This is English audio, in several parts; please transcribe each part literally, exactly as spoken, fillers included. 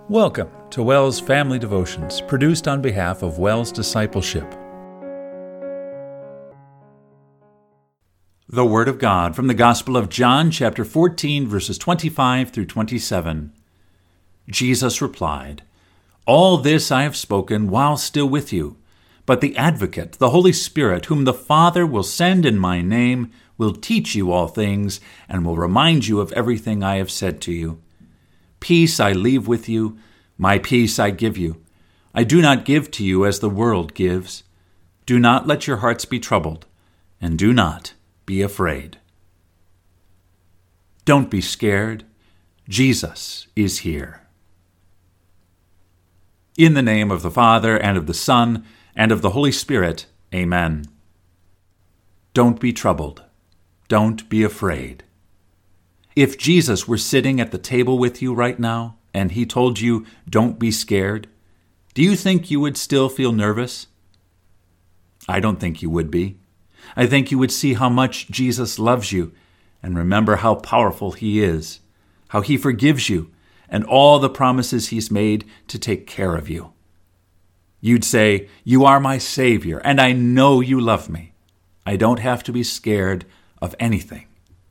Welcome to WELS Family Devotions, produced on behalf of WELS Discipleship. The Word of God from the Gospel of John, chapter fourteen, verses twenty-five through twenty-seven. Jesus replied, "All this I have spoken while still with you, but the Advocate, the Holy Spirit, whom the Father will send in my name, will teach you all things and will remind you of everything I have said to you. Peace I leave with you, my peace I give you. I do not give to you as the world gives. Do not let your hearts be troubled, and do not be afraid." Don't be scared. Jesus is here. In the name of the Father, and of the Son, and of the Holy Spirit, Amen. Don't be troubled. Don't be afraid. If Jesus were sitting at the table with you right now, and he told you, "Don't be scared," do you think you would still feel nervous? I don't think you would be. I think you would see how much Jesus loves you, and remember how powerful he is, how he forgives you, and all the promises he's made to take care of you. You'd say, "You are my Savior, and I know you love me. I don't have to be scared of anything."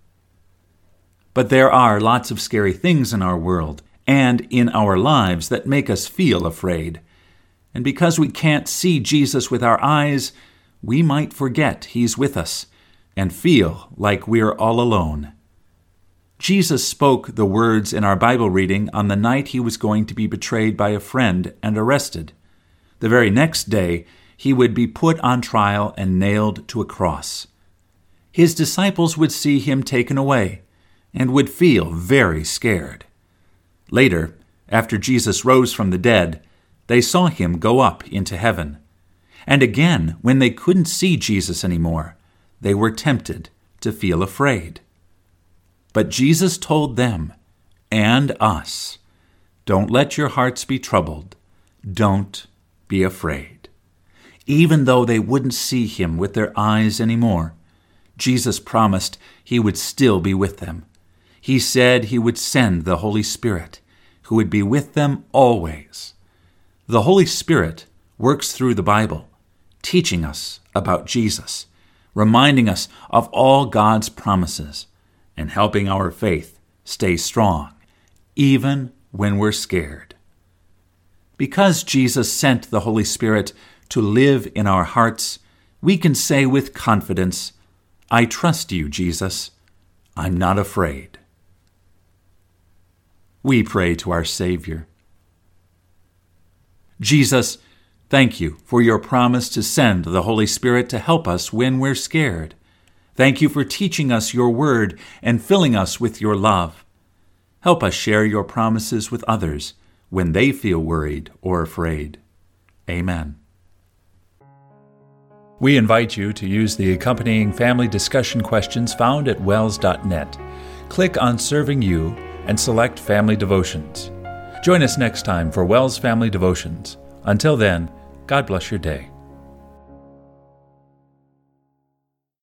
But there are lots of scary things in our world and in our lives that make us feel afraid. And because we can't see Jesus with our eyes, we might forget he's with us and feel like we're all alone. Jesus spoke the words in our Bible reading on the night he was going to be betrayed by a friend and arrested. The very next day, he would be put on trial and nailed to a cross. His disciples would see him taken away and would feel very scared. Later, after Jesus rose from the dead, they saw him go up into heaven. And again, when they couldn't see Jesus anymore, they were tempted to feel afraid. But Jesus told them, and us, "Don't let your hearts be troubled. Don't be afraid." Even though they wouldn't see him with their eyes anymore, Jesus promised he would still be with them. He said he would send the Holy Spirit, who would be with them always. The Holy Spirit works through the Bible, teaching us about Jesus, reminding us of all God's promises, and helping our faith stay strong, even when we're scared. Because Jesus sent the Holy Spirit to live in our hearts, we can say with confidence, "I trust you, Jesus. I'm not afraid." We pray to our Savior. Jesus, thank you for your promise to send the Holy Spirit to help us when we're scared. Thank you for teaching us your word and filling us with your love. Help us share your promises with others when they feel worried or afraid. Amen. We invite you to use the accompanying family discussion questions found at wels dot net. Click on Serving You and select Family Devotions. Join us next time for WELS Family Devotions. Until then, God bless your day.